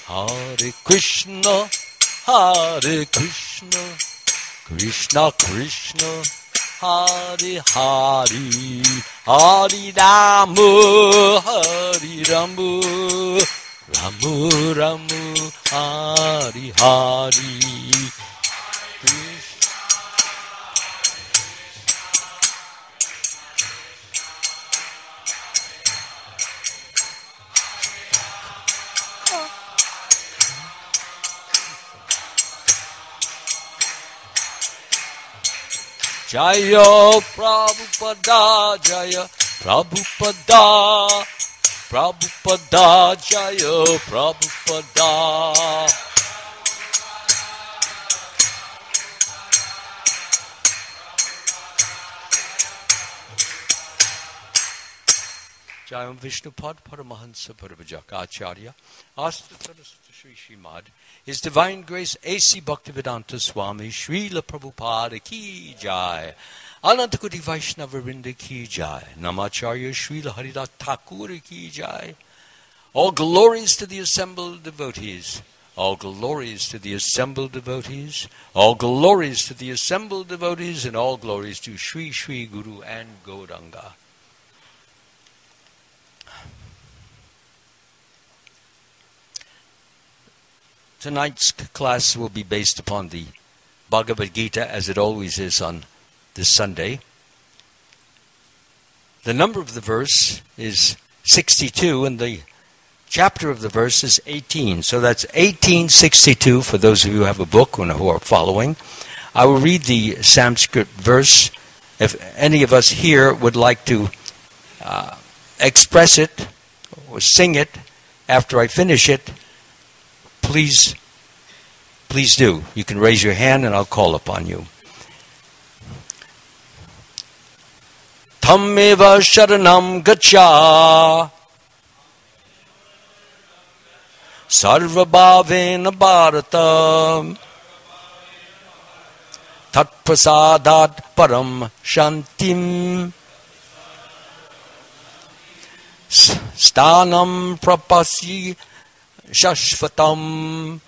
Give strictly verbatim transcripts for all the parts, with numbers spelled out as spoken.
Hare Krishna, Hare Krishna, Krishna Krishna, Hare Hare, Hare Rama, Hare Rama, Rama Rama, Hare Hare. Jaya Prabhupada, Jaya Prabhupada, Prabhupada, Jaya Prabhupada. Jayam Vishnupad Paramahansa Parabhajaka Acharya Asta Sri Srimad His Divine Grace A C Bhaktivedanta Swami Srila Prabhupada Ki Jai Anantakoti Vaishnava Vrinda Ki Jai Namacharya Srila Haridas Thakur Ki Jai. All glories to the assembled devotees. All glories to the assembled devotees. All glories to the assembled devotees. And all glories to Sri Sri Guru and Gauranga. Tonight's class will be based upon the Bhagavad Gita, as it always is on this Sunday. The number of the verse is sixty-two, and the chapter of the verse is eighteen. So that's eighteen sixty-two for those of you who have a book who are following. I will read the Sanskrit verse. If any of us here would like to uh, express it or sing it after I finish it, Please, please do. You can raise your hand and I'll call upon you. Tammeva sharanam gacha sarvabhavena bharata tatprasadat param shantim stanam prapasi Shashvatam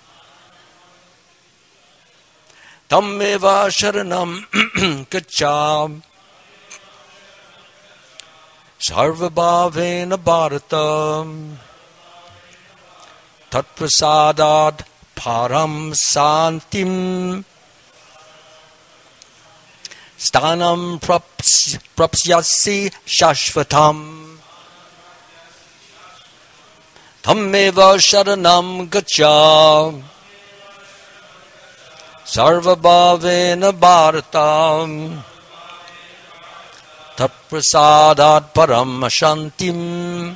Tammeva Sharanam Gaccham Sarvabhavena Bharatam Tatprasadat Param Santim Stanam Prapsyasi Shashvatam Tammeva sharanam gacha sarvabhavena bharatam tatprasadat param shantim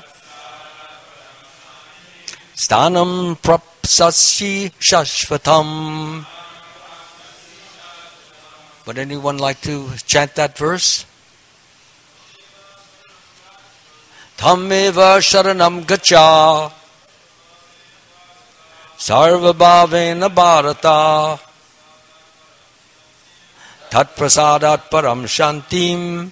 stanam prapsasi shashvatam. Would anyone like to chant that verse? Tammeva sharanam gacha sarvabhavena bharata tatprasadat param shantim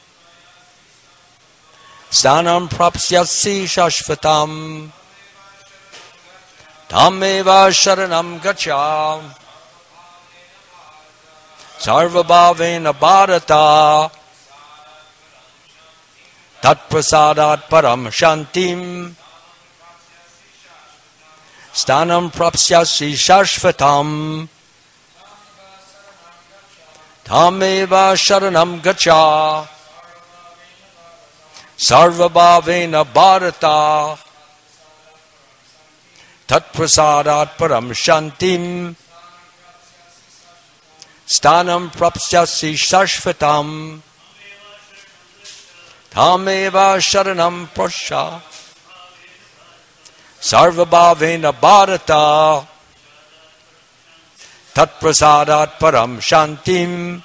stanam prapsyasi shashvatam. Tammeva sharanam gacha sarvabhavena bharata tatprasadat param shantim stanam prapsyasi shashvatam. Tammeva sharanam gacha sarvabhavena bharata tatprasadat param shantim stanam prapsyasi shashvatam. Tammeva sharanam prasya sarvabhavena bharata tatprasadat param shantim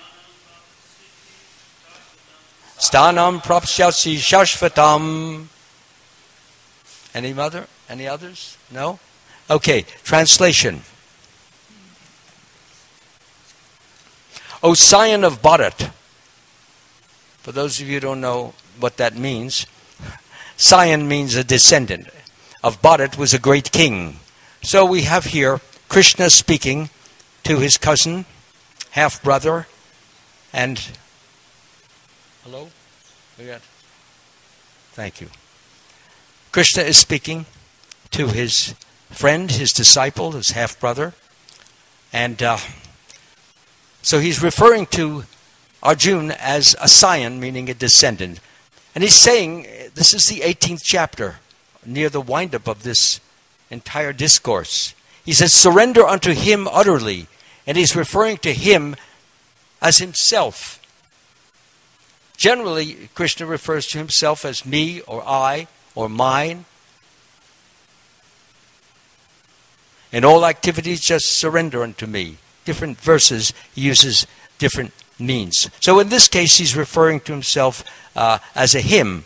stanam prapsyasi shashvatam. Any other? Any others? No? Okay, translation. O scion of Bharat. For those of you who don't know what that means, scion means a descendant. Of Bharat was a great king So we have here Krishna speaking to his cousin, half-brother, and... Hello? We got... Thank you. Krishna is speaking to his friend, his disciple, his half-brother. And uh, so he's referring to Arjuna as a scion, meaning a descendant. And he's saying, this is the eighteenth chapter, near the wind-up of this entire discourse. He says, surrender unto him utterly. And he's referring to him as himself. Generally, Krishna refers to himself as me or I or mine. In all activities, just surrender unto me. Different verses he uses different means. So in this case, he's referring to himself uh, as a him.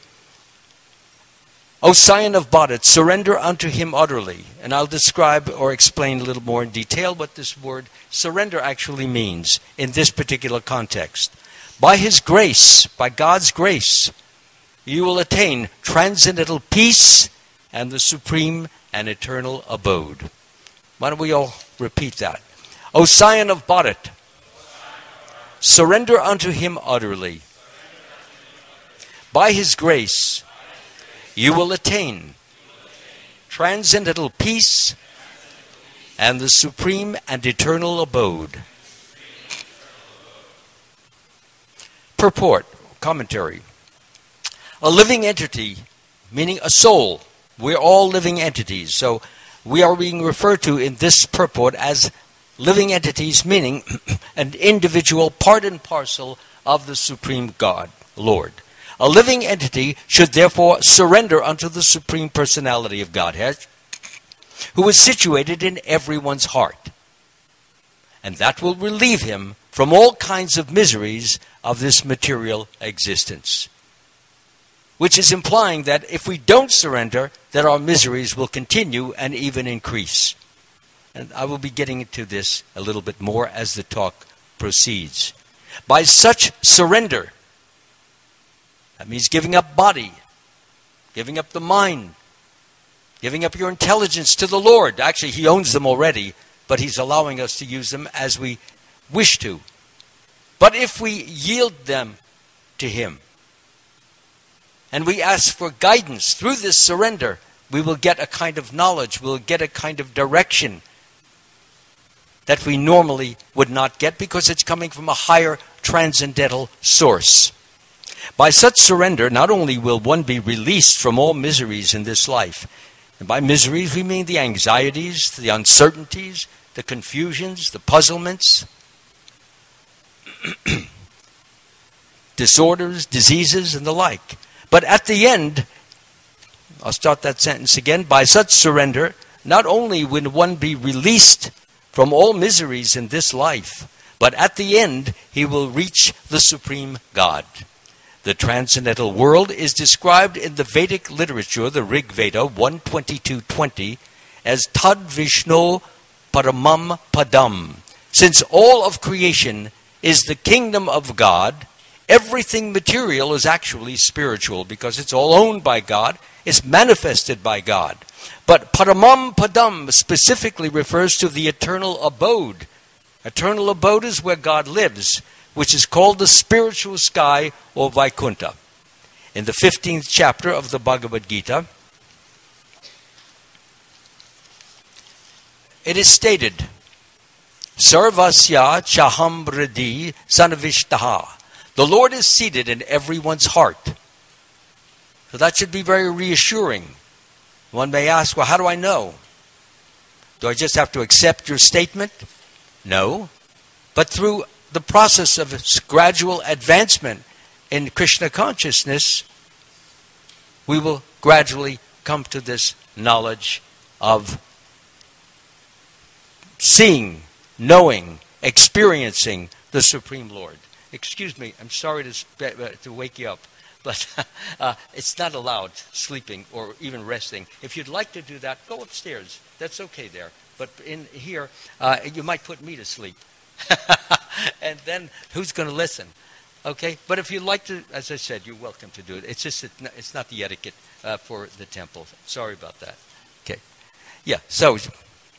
O scion of Bharat, surrender unto him utterly. And I'll describe or explain a little more in detail what this word surrender actually means in this particular context. By his grace, by God's grace, you will attain transcendental peace and the supreme and eternal abode. Why don't we all repeat that? O scion of Bharat, surrender unto him utterly. By his grace, you will attain transcendental peace and the supreme and eternal abode. Purport, commentary. A living entity, meaning a soul. We're all living entities. So we are being referred to in this purport as living entities, meaning an individual part and parcel of the Supreme God, Lord. A living entity should therefore surrender unto the Supreme Personality of Godhead, who is situated in everyone's heart. And that will relieve him from all kinds of miseries of this material existence. Which is implying that if we don't surrender, that our miseries will continue and even increase. And I will be getting into this a little bit more as the talk proceeds. By such surrender, that means giving up body, giving up the mind, giving up your intelligence to the Lord. Actually, he owns them already, but he's allowing us to use them as we wish to. But if we yield them to him, and we ask for guidance through this surrender, we will get a kind of knowledge, we'll get a kind of direction that we normally would not get because it's coming from a higher transcendental source. By such surrender, not only will one be released from all miseries in this life, and by miseries we mean the anxieties, the uncertainties, the confusions, the puzzlements, disorders, diseases, and the like. But at the end, I'll start that sentence again, by such surrender, not only will one be released from all miseries in this life, but at the end, he will reach the Supreme God. The transcendental world is described in the Vedic literature, the Rig Veda one twenty-two twenty, as Tad Vishnu Paramam Padam. Since all of creation is the kingdom of God, everything material is actually spiritual because it's all owned by God, it's manifested by God. But Paramam Padam specifically refers to the eternal abode. Eternal abode is where God lives, which is called the spiritual sky or Vaikuntha. In the fifteenth chapter of the Bhagavad Gita, it is stated, Sarvasya Chaham Vriddhi Sanavishtaha. The Lord is seated in everyone's heart. So that should be very reassuring. One may ask, well, how do I know? Do I just have to accept your statement? No. But through the process of gradual advancement in Krishna consciousness, we will gradually come to this knowledge of seeing, knowing, experiencing the Supreme Lord. Excuse me, I'm sorry to, sp- to wake you up, but uh, it's not allowed sleeping or even resting. If you'd like to do that, go upstairs. That's okay there. But in here, uh, you might put me to sleep. And then who's going to listen? Okay? But if you'd like to, as I said, you're welcome to do it. It's just, it's not the etiquette uh, for the temple. Sorry about that. Okay. Yeah, so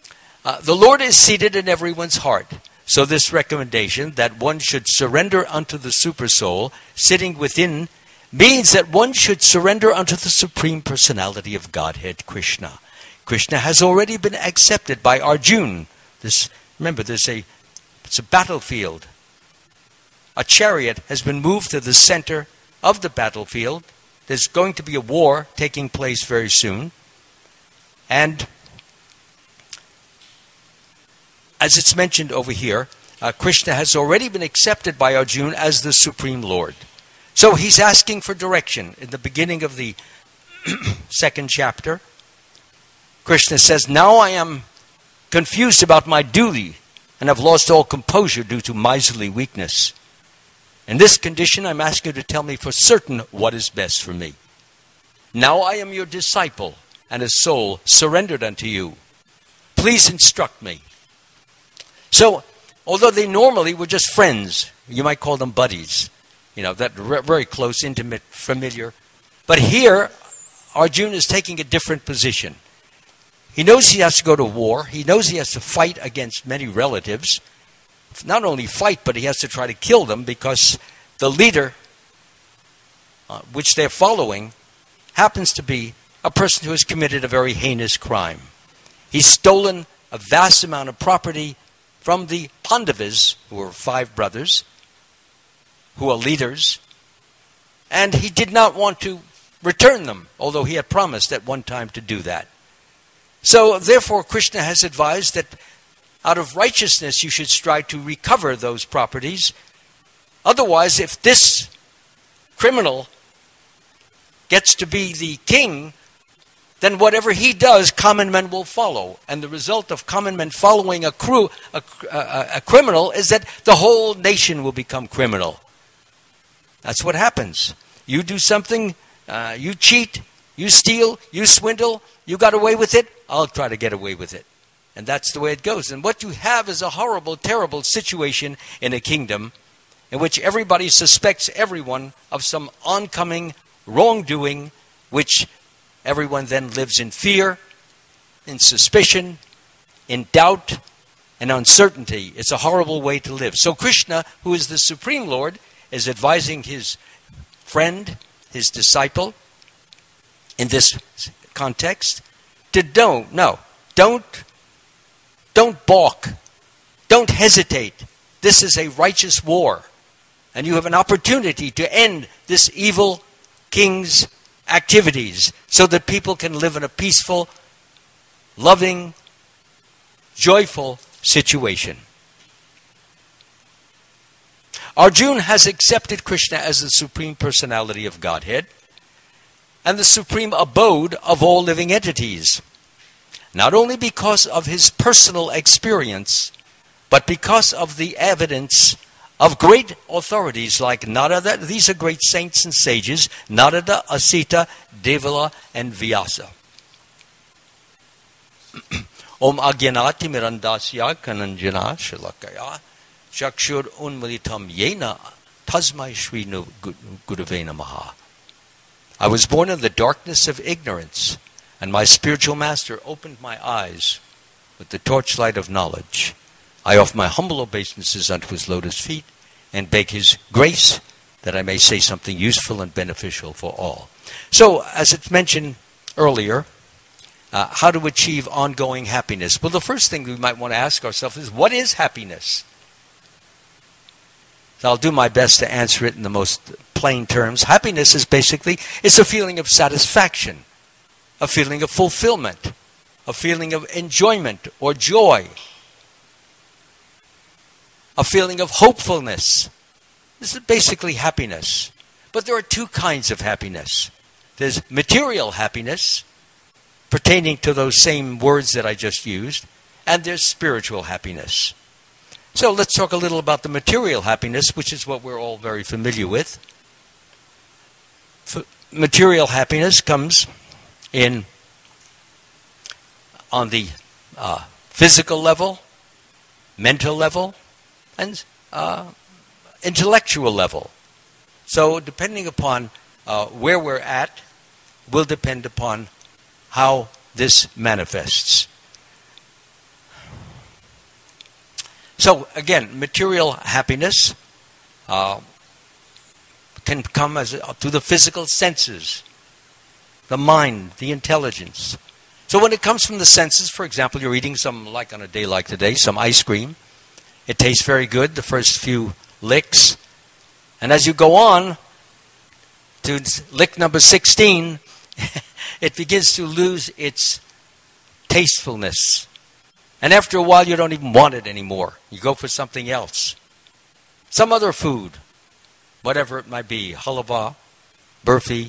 Uh, the Lord is seated in everyone's heart. So this recommendation that one should surrender unto the Supersoul sitting within means that one should surrender unto the Supreme Personality of Godhead, Krishna. Krishna has already been accepted by Arjuna. This, remember, there's a, it's a battlefield. A chariot has been moved to the center of the battlefield. There's going to be a war taking place very soon. And as it's mentioned over here, uh, Krishna has already been accepted by Arjuna as the Supreme Lord. So he's asking for direction. In the beginning of the second chapter, Krishna says, now I am confused about my duty and have lost all composure due to miserly weakness. In this condition, I'm asking you to tell me for certain what is best for me. Now I am your disciple and a soul surrendered unto you. Please instruct me. So, although they normally were just friends, you might call them buddies, you know, that re- very close, intimate, familiar. But here, Arjuna is taking a different position. He knows he has to go to war. He knows he has to fight against many relatives. Not only fight, but he has to try to kill them because the leader, uh, which they're following, happens to be a person who has committed a very heinous crime. He's stolen a vast amount of property from the Pandavas, who are five brothers, who are leaders, and he did not want to return them, although he had promised at one time to do that. So, therefore, Krishna has advised that out of righteousness you should strive to recover those properties. Otherwise, if this criminal gets to be the king, then whatever he does, common men will follow. And the result of common men following a, crew, a, a, a criminal is that the whole nation will become criminal. That's what happens. You do something, uh, you cheat, you steal, you swindle, you got away with it, I'll try to get away with it. And that's the way it goes. And what you have is a horrible, terrible situation in a kingdom in which everybody suspects everyone of some oncoming wrongdoing, which everyone then lives in fear, in suspicion, in doubt, and uncertainty. It's a horrible way to live. So Krishna, who is the Supreme Lord, is advising his friend, his disciple, in this context, to don't, no, don't, don't balk, don't hesitate. This is a righteous war, and you have an opportunity to end this evil king's activities so that people can live in a peaceful, loving, joyful situation. Arjuna has accepted Krishna as the Supreme Personality of Godhead and the supreme abode of all living entities, not only because of his personal experience, but because of the evidence of great authorities like Narada. These are great saints and sages, Narada, Asita, Devala, and Vyasa. Om Agyanati Mirandasya Kananjana Shalakaya Shakshur Unmalitam Yena Tasmai Shri Gurave Namaha. I was born in the darkness of ignorance, and my spiritual master opened my eyes with the torchlight of knowledge. I offer my humble obeisances unto his lotus feet and beg his grace that I may say something useful and beneficial for all. So, as it's mentioned earlier, uh, how to achieve ongoing happiness. Well, the first thing we might want to ask ourselves is, what is happiness? So I'll do my best to answer it in the most plain terms. Happiness is basically, it's a feeling of satisfaction, a feeling of fulfillment, a feeling of enjoyment or joy, a feeling of hopefulness. This is basically happiness. But there are two kinds of happiness. There's material happiness, pertaining to those same words that I just used, and there's spiritual happiness. So let's talk a little about the material happiness, which is what we're all very familiar with. F- material happiness comes in on the uh, physical level, mental level, and uh, intellectual level. So depending upon uh, where we're at, will depend upon how this manifests. So again, material happiness uh, can come as a, through the physical senses, the mind, the intelligence. So when it comes from the senses, for example, you're eating some, like on a day like today, some ice cream. It tastes very good, the first few licks. And as you go on to lick number sixteen, it begins to lose its tastefulness. And after a while, you don't even want it anymore. You go for something else. Some other food, whatever it might be, halva, burfi,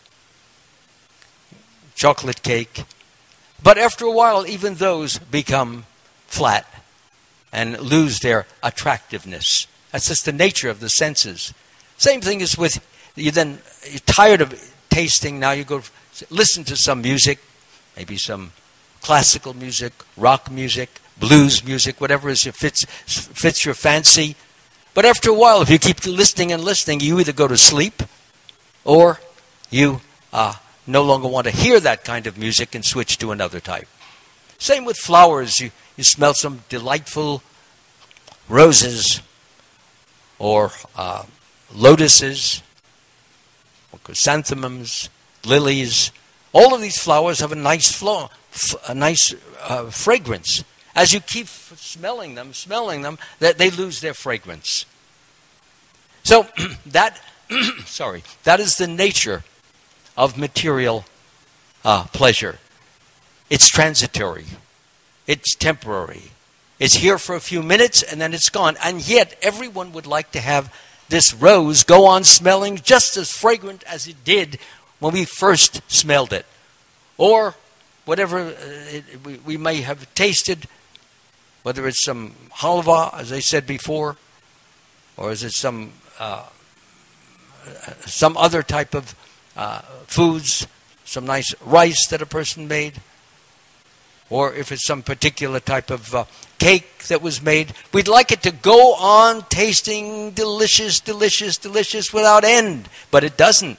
chocolate cake. But after a while, even those become flat and lose their attractiveness. That's just the nature of the senses. Same thing is with, you then, you're tired of tasting, now you go listen to some music, maybe some classical music, rock music, blues music, whatever is it fits, fits your fancy. But after a while, if you keep listening and listening, you either go to sleep or you uh, no longer want to hear that kind of music and switch to another type. Same with flowers. You, you smell some delightful roses or uh, lotuses or chrysanthemums, lilies. All of these flowers have a nice flow, f- a nice uh, fragrance. As you keep smelling them, smelling them, that they lose their fragrance. So that, sorry, that is the nature of material uh, pleasure. It's transitory. It's temporary. It's here for a few minutes and then it's gone. And yet everyone would like to have this rose go on smelling just as fragrant as it did when we first smelled it. Or whatever uh, it, we, we may have tasted, whether it's some halva, as I said before, or is it some uh, some other type of uh, foods, some nice rice that a person made, or if it's some particular type of uh, cake that was made. We'd like it to go on tasting delicious, delicious, delicious without end, but it doesn't.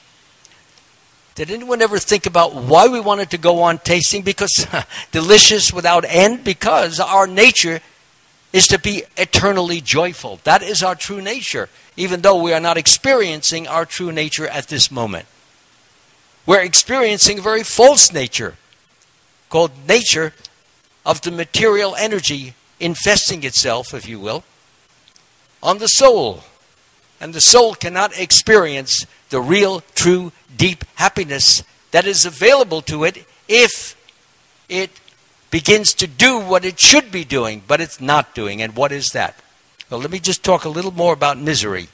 Did anyone ever think about why we want it to go on tasting? Because delicious without end? Because our nature is to be eternally joyful. That is our true nature, even though we are not experiencing our true nature at this moment. We're experiencing a very false nature, called nature of the material energy infesting itself, if you will, on the soul. And the soul cannot experience the real, true, deep happiness that is available to it if it begins to do what it should be doing, but it's not doing. And what is that? Well, let me just talk a little more about misery.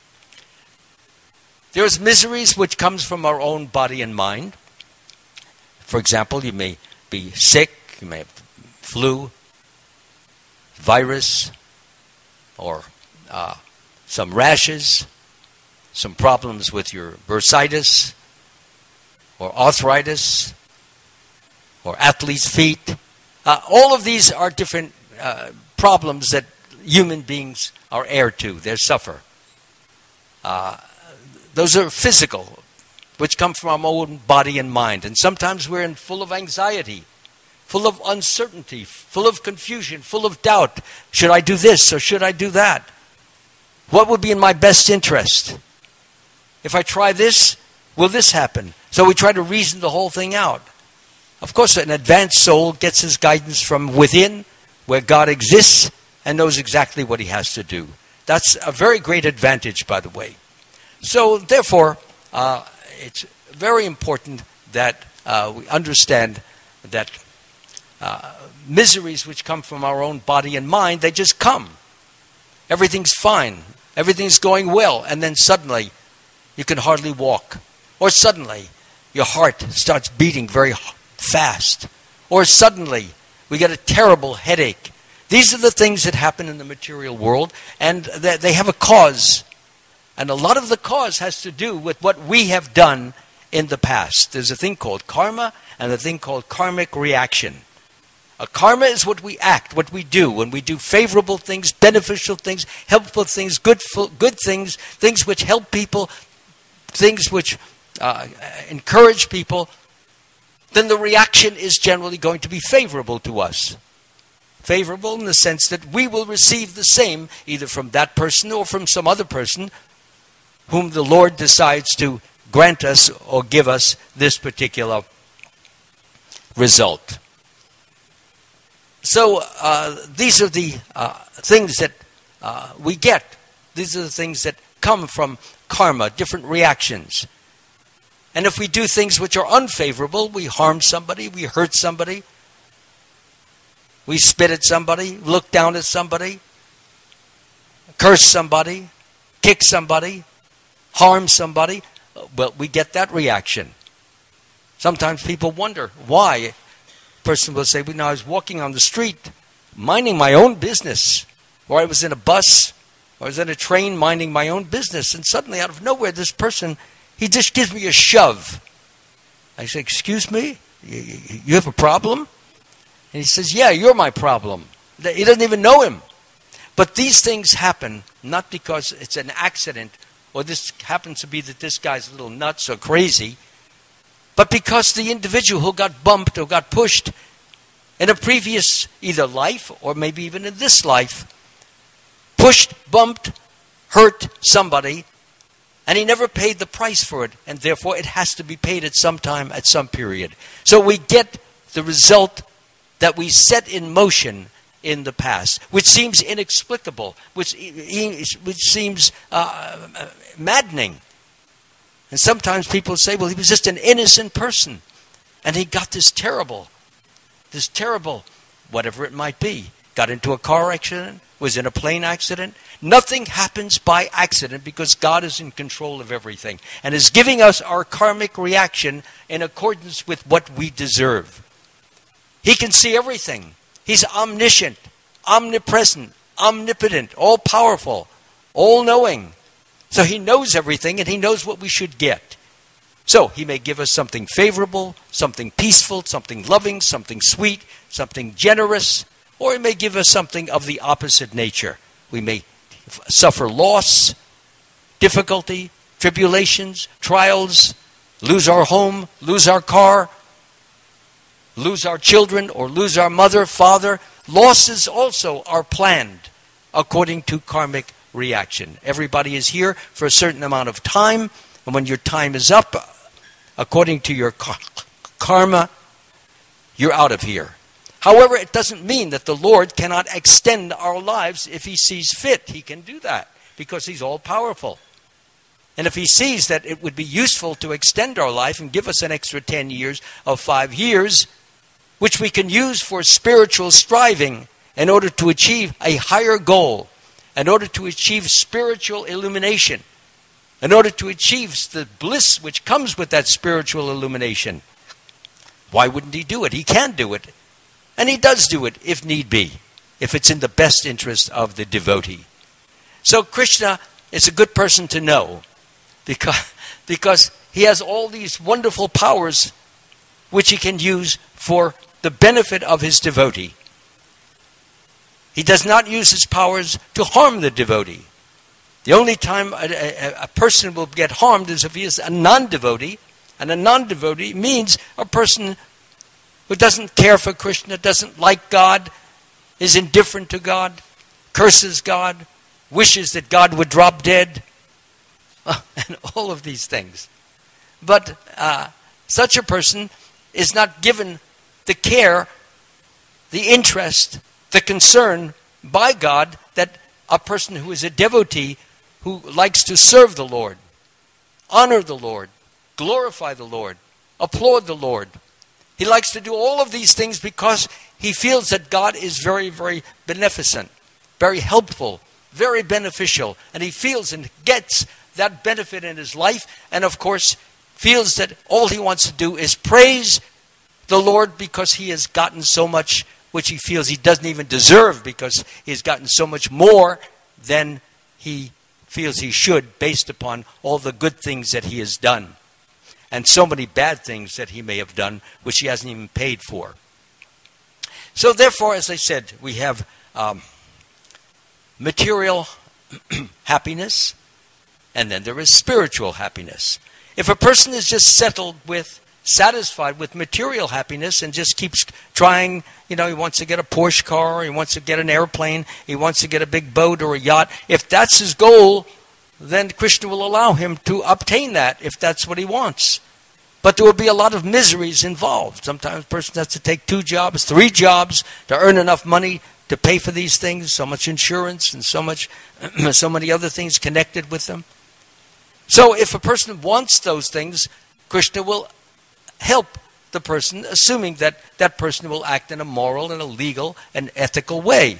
There's miseries which comes from our own body and mind. For example, you may be sick, you may have flu, virus, or uh, some rashes, some problems with your bursitis, or arthritis, or athlete's feet. Uh, all of these are different uh, problems that human beings are heir to. They suffer. Uh, those are physical, which come from our own body and mind. And sometimes we're in full of anxiety, full of uncertainty, full of confusion, full of doubt. Should I do this or should I do that? What would be in my best interest? If I try this, will this happen? So we try to reason the whole thing out. Of course, an advanced soul gets his guidance from within, where God exists and knows exactly what he has to do. That's a very great advantage, by the way. So therefore, uh, it's very important that uh, we understand that uh, miseries which come from our own body and mind, they just come. Everything's fine. Everything's going well. And then suddenly, you can hardly walk. Or suddenly, your heart starts beating very fast. Or suddenly, we get a terrible headache. These are the things that happen in the material world, and they have a cause. And a lot of the cause has to do with what we have done in the past. There's a thing called karma and a thing called karmic reaction. A karma is what we act, what we do. When we do favorable things, beneficial things, helpful things, good, good things, things which help people, things which uh, encourage people, then the reaction is generally going to be favorable to us. favorable in the sense that we will receive the same either from that person or from some other person whom the Lord decides to grant us or give us this particular result. So uh, these are the uh, things that uh, we get. These are the things that come from karma, different reactions. And if we do things which are unfavorable, we harm somebody, we hurt somebody, we spit at somebody, look down at somebody, curse somebody, kick somebody, harm somebody, well, we get that reaction. Sometimes people wonder why. A person will say, well, now I was walking on the street, minding my own business, or I was in a bus, or I was in a train minding my own business, and suddenly out of nowhere, this person, he just gives me a shove. I say, excuse me? You, you, you have a problem? And he says, yeah, you're my problem. He doesn't even know him. But these things happen not because it's an accident, or this happens to be that this guy's a little nuts or crazy, but because the individual who got bumped or got pushed in a previous either life or maybe even in this life, pushed, bumped, hurt somebody, and he never paid the price for it, and therefore it has to be paid at some time, at some period. So we get the result that we set in motion in the past, which seems inexplicable, which, which seems uh, maddening. And sometimes people say, well, he was just an innocent person, and he got this terrible, this terrible, whatever it might be, got into a car accident, was in a plane accident. Nothing happens by accident because God is in control of everything and is giving us our karmic reaction in accordance with what we deserve. He can see everything. He's omniscient, omnipresent, omnipotent, all-powerful, all-knowing. So he knows everything, and he knows what we should get. So he may give us something favorable, something peaceful, something loving, something sweet, something generous, or he may give us something of the opposite nature. We may f- suffer loss, difficulty, tribulations, trials, lose our home, lose our car, lose our children, or lose our mother, father. Losses also are planned according to karmic reaction. Everybody is here for a certain amount of time, and when your time is up, according to your kar- karma, you're out of here. However, it doesn't mean that the Lord cannot extend our lives if he sees fit. He can do that because he's all-powerful. And if he sees that it would be useful to extend our life and give us an extra ten years of five years, which we can use for spiritual striving in order to achieve a higher goal, in order to achieve spiritual illumination, in order to achieve the bliss which comes with that spiritual illumination. Why wouldn't he do it? He can do it. And he does do it if need be, if it's in the best interest of the devotee. So Krishna is a good person to know because, because he has all these wonderful powers which he can use for the benefit of his devotee. He does not use his powers to harm the devotee. The only time a, a, a person will get harmed is if he is a non-devotee, and a non-devotee means a person who doesn't care for Krishna, doesn't like God, is indifferent to God, curses God, wishes that God would drop dead, and all of these things. But uh, such a person is not given the care, the interest, the concern by God that a person who is a devotee who likes to serve the Lord, honor the Lord, glorify the Lord, applaud the Lord. He likes to do all of these things because he feels that God is very, very beneficent, very helpful, very beneficial, and he feels and gets that benefit in his life, and of course feels that all he wants to do is praise the Lord because he has gotten so much which he feels he doesn't even deserve because he has gotten so much more than he feels he should based upon all the good things that he has done and so many bad things that he may have done which he hasn't even paid for. So therefore, as I said, we have um, material happiness, and then there is spiritual happiness. If a person is just settled with satisfied with material happiness and just keeps trying, you know, he wants to get a Porsche car, he wants to get an airplane, he wants to get a big boat or a yacht. If that's his goal, then Krishna will allow him to obtain that if that's what he wants. But there will be a lot of miseries involved. Sometimes a person has to take two jobs, three jobs to earn enough money to pay for these things, so much insurance and so much, so many other things connected with them. So if a person wants those things, Krishna will help the person, assuming that that person will act in a moral and a legal and ethical way.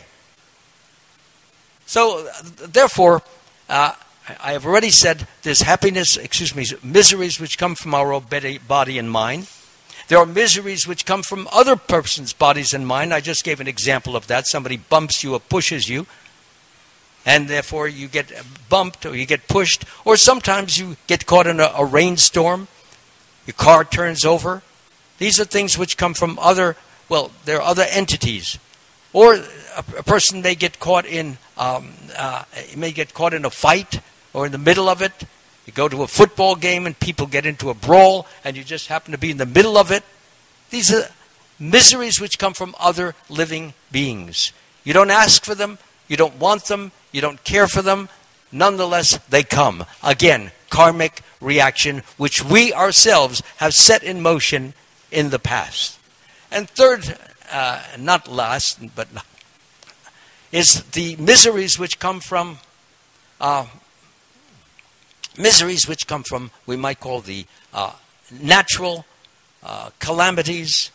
So, therefore, uh, I have already said there's happiness, excuse me, miseries which come from our own body and mind. There are miseries which come from other persons' bodies and mind. I just gave an example of that. Somebody bumps you or pushes you, and therefore you get bumped or you get pushed. Or sometimes you get caught in a, a rainstorm. Your car turns over. These are things which come from other, well, there are other entities. Or a, a person may get caught in, um, uh, may get caught in a fight or in the middle of it. You go to a football game and people get into a brawl and you just happen to be in the middle of it. These are miseries which come from other living beings. You don't ask for them, you don't want them, you don't care for them. Nonetheless, they come. Again, karmic reaction, which we ourselves have set in motion in the past. And third, uh, not last, but not, is the miseries which come from uh, miseries which come from, we might call the uh, natural uh, calamities,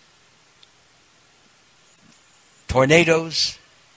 tornadoes,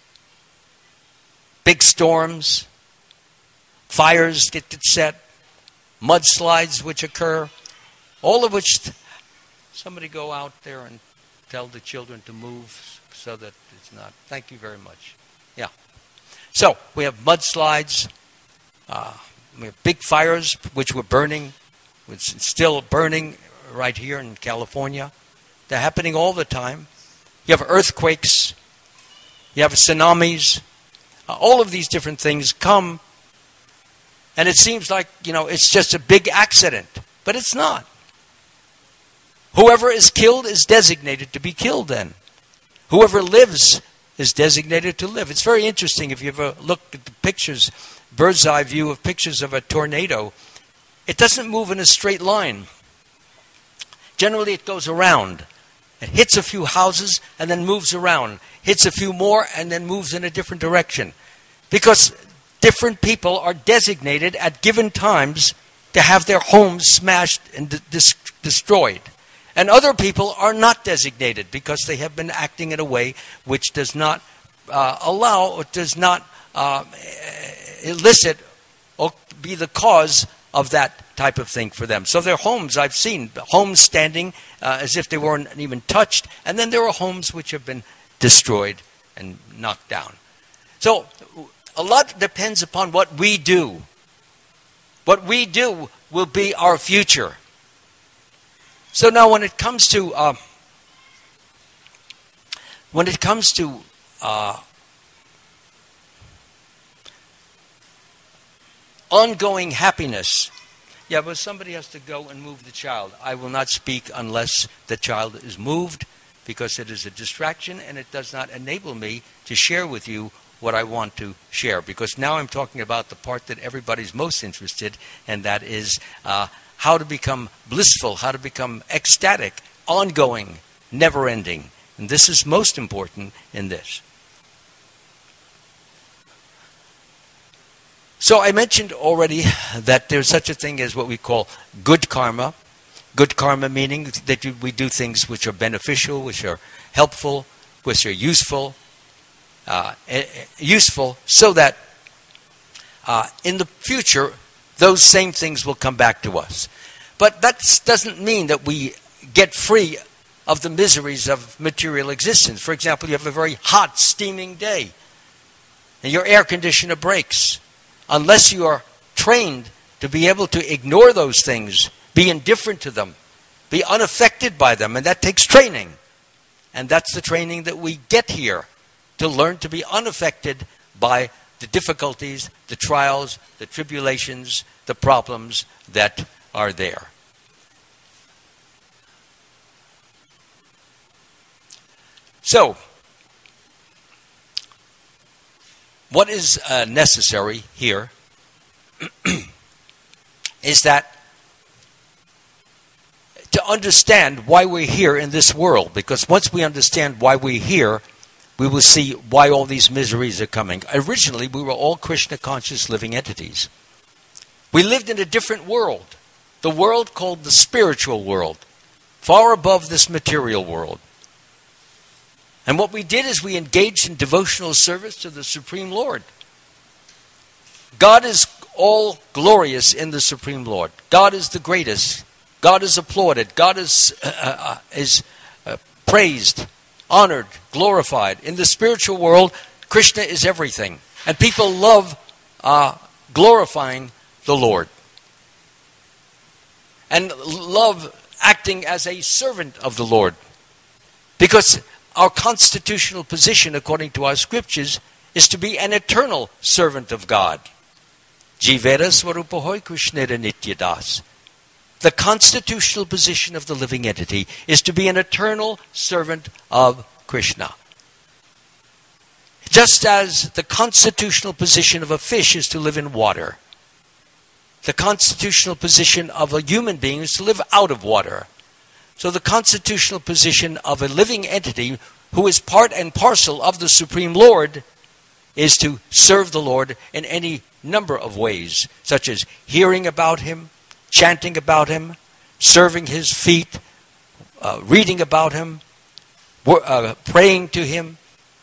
big storms, fires get set, mudslides which occur, all of which, th- somebody go out there and tell the children to move so that it's not, thank you very much. Yeah. So, we have mudslides, uh, we have big fires which were burning, which is still burning right here in California. They're happening all the time. You have earthquakes, you have tsunamis, uh, all of these different things come. And it seems like, you know, it's just a big accident. But it's not. Whoever is killed is designated to be killed then. Whoever lives is designated to live. It's very interesting if you ever look at the pictures, bird's eye view of pictures of a tornado. It doesn't move in a straight line. Generally it goes around. It hits a few houses and then moves around. Hits a few more and then moves in a different direction. Because different people are designated at given times to have their homes smashed and de- dis- destroyed. And other people are not designated because they have been acting in a way which does not uh, allow or does not uh, elicit or be the cause of that type of thing for them. So their homes, I've seen homes standing uh, as if they weren't even touched, and then there are homes which have been destroyed and knocked down. So a lot depends upon what we do. What we do will be our future. So now when it comes to uh, when it comes to uh, ongoing happiness, yeah, but somebody has to go and move the child. I will not speak unless the child is moved because it is a distraction and it does not enable me to share with you what I want to share, because now I'm talking about the part that everybody's most interested, and that is uh, how to become blissful, how to become ecstatic, ongoing, never-ending. And this is most important in this. So I mentioned already that there's such a thing as what we call good karma. Good karma meaning that we do things which are beneficial, which are helpful, which are useful, uh, useful, so that uh, in the future those same things will come back to us. But that doesn't mean that we get free of the miseries of material existence. For example, you have a very hot, steaming day, and your air conditioner breaks. Unless you are trained to be able to ignore those things, be indifferent to them, be unaffected by them, and that takes training. And that's the training that we get here, to learn to be unaffected by the difficulties, the trials, the tribulations, the problems that are there. So, what is uh, necessary here is that to understand why we're here in this world, because once we understand why we're here, we will see why all these miseries are coming. Originally, we were all Krishna-conscious living entities. We lived in a different world, the world called the spiritual world, far above this material world. And what we did is we engaged in devotional service to the Supreme Lord. God is all glorious in the Supreme Lord. God is the greatest. God is applauded. God is, uh, uh, is uh, praised, honored, glorified. In the spiritual world, Krishna is everything. And people love uh, glorifying the Lord. And love acting as a servant of the Lord. Because our constitutional position, according to our scriptures, is to be an eternal servant of God. Jivera Swarupahoy Krishnera Nityadas. The constitutional position of the living entity is to be an eternal servant of Krishna. Just as the constitutional position of a fish is to live in water, the constitutional position of a human being is to live out of water. So the constitutional position of a living entity who is part and parcel of the Supreme Lord is to serve the Lord in any number of ways, such as hearing about Him, chanting about Him, serving His feet, uh, reading about Him, uh, praying to Him,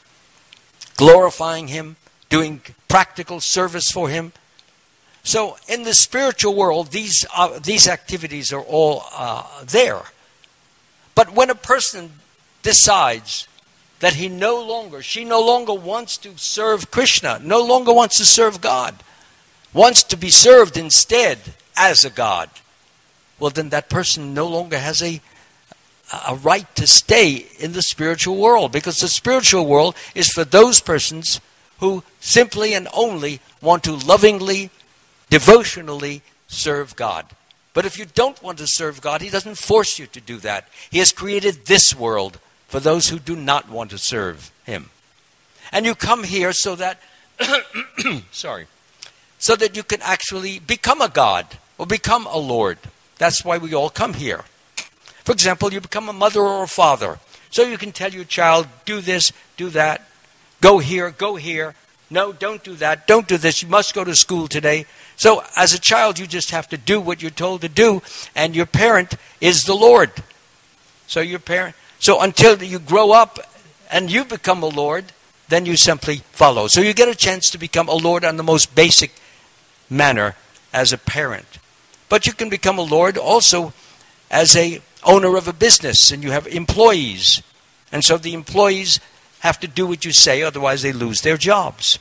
glorifying Him, doing practical service for Him. So in the spiritual world, these uh, these activities are all uh, there. But when a person decides that he no longer, she no longer wants to serve Krishna, no longer wants to serve God, wants to be served instead as a God, well then that person no longer has a, a right to stay in the spiritual world, because the spiritual world is for those persons who simply and only want to lovingly, devotionally serve God. But if you don't want to serve God, He doesn't force you to do that. He has created this world for those who do not want to serve Him. And you come here so that, sorry, so that you can actually become a God or become a Lord. That's why we all come here. For example, you become a mother or a father. So you can tell your child, do this, do that, go here, go here. No, don't do that, don't do this, you must go to school today. So as a child, you just have to do what you're told to do, and your parent is the Lord. So your parent, so until you grow up and you become a Lord, then you simply follow. So you get a chance to become a Lord on the most basic manner as a parent. But you can become a Lord also as a owner of a business, and you have employees. And so the employees have to do what you say, otherwise they lose their jobs.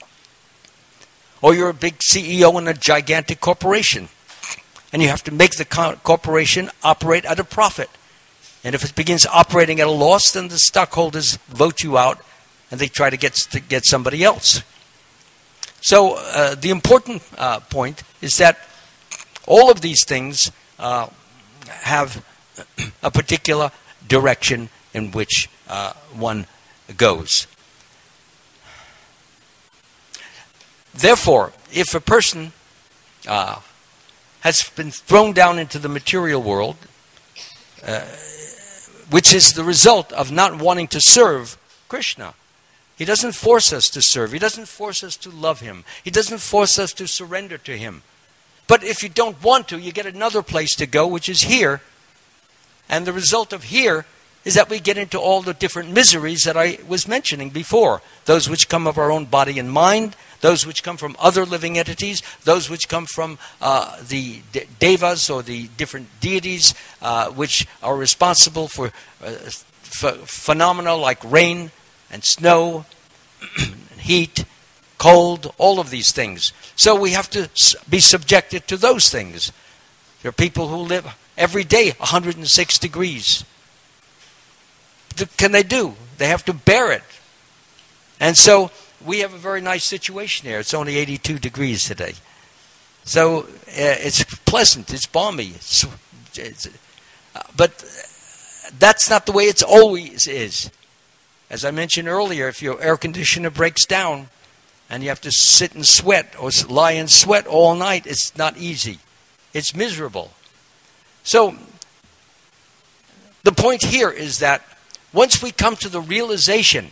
Or you're a big C E O in a gigantic corporation, and you have to make the co- corporation operate at a profit. And if it begins operating at a loss, then the stockholders vote you out, and they try to get to get somebody else. So uh, the important uh, point is that all of these things uh, have a particular direction in which uh, one goes. Therefore, if a person uh, has been thrown down into the material world, uh, which is the result of not wanting to serve Krishna, He doesn't force us to serve. He doesn't force us to love Him. He doesn't force us to surrender to Him. But if you don't want to, you get another place to go, which is here. And the result of here is that we get into all the different miseries that I was mentioning before. Those which come of our own body and mind, those which come from other living entities, those which come from uh, the de- devas or the different deities uh, which are responsible for uh, ph- phenomena like rain and snow, heat, cold, all of these things. So we have to be subjected to those things. There are people who live every day one hundred six degrees. What can they do? They have to bear it. And so we have a very nice situation here. It's only eighty-two degrees today. So uh, it's pleasant, it's balmy. It's, it's, uh, but that's not the way it always is. As I mentioned earlier, if your air conditioner breaks down and you have to sit and sweat or lie and sweat all night, it's not easy. It's miserable. So the point here is that once we come to the realization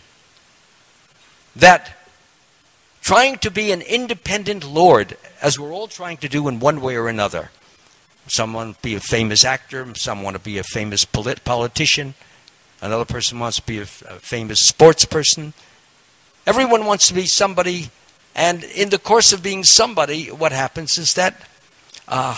that trying to be an independent Lord, as we're all trying to do in one way or another, some want to be a famous actor, some want to be a famous polit- politician, another person wants to be a, a famous sports person. Everyone wants to be somebody, and in the course of being somebody, what happens is that, uh,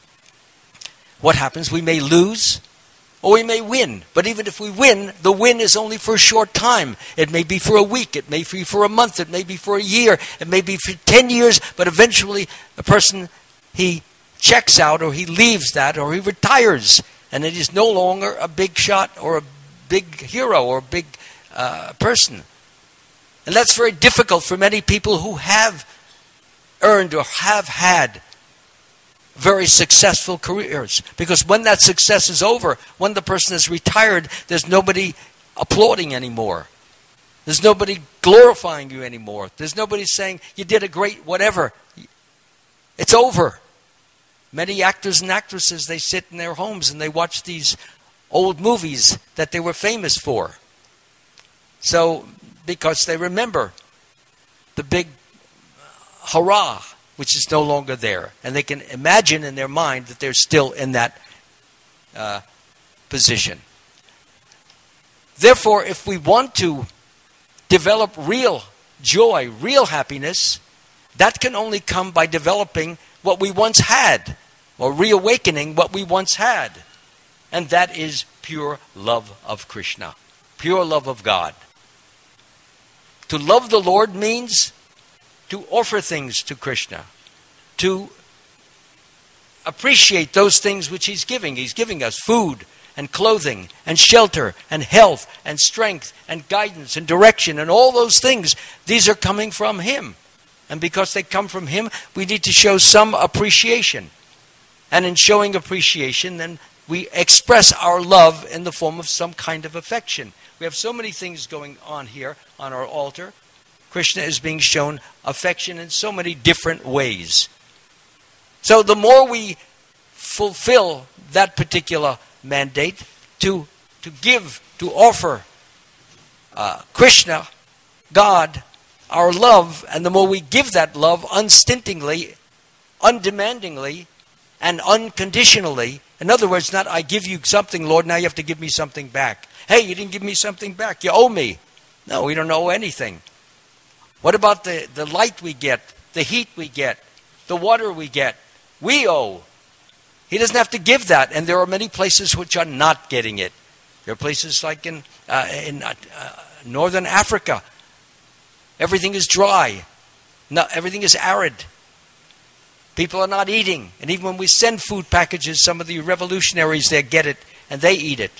what happens, we may lose, or we may win. But even if we win, the win is only for a short time. It may be for a week, it may be for a month, it may be for a year, it may be for ten years, but eventually a person, he checks out, or he leaves that, or he retires, and it is no longer a big shot or a big hero or a big uh, person. And that's very difficult for many people who have earned or have had very successful careers. Because when that success is over, when the person is retired, there's nobody applauding anymore. There's nobody glorifying you anymore. There's nobody saying, you did a great whatever. It's over. Many actors and actresses, they sit in their homes and they watch these old movies that they were famous for. So, because they remember the big hurrah, which is no longer there. And they can imagine in their mind that they're still in that uh, position. Therefore, if we want to develop real joy, real happiness, that can only come by developing what we once had, or reawakening what we once had. And that is pure love of Krishna, pure love of God. To love the Lord means to offer things to Krishna, to appreciate those things which He's giving. He's giving us food and clothing and shelter and health and strength and guidance and direction and all those things. These are coming from Him. And because they come from Him, we need to show some appreciation. And in showing appreciation, then we express our love in the form of some kind of affection. We have so many things going on here on our altar. Krishna is being shown affection in so many different ways. So the more we fulfill that particular mandate to, to give, to offer uh, Krishna, God, our love, and the more we give that love unstintingly, undemandingly, and unconditionally. In other words, not I give you something, Lord, now you have to give me something back. Hey, you didn't give me something back. You owe me. No, we don't owe anything. What about the, the light we get, the heat we get, the water we get? We owe. He doesn't have to give that. And there are many places which are not getting it. There are places like in, uh, in uh, northern Africa. Everything is dry. No, everything is arid. People are not eating. And even when we send food packages, some of the revolutionaries there get it and they eat it.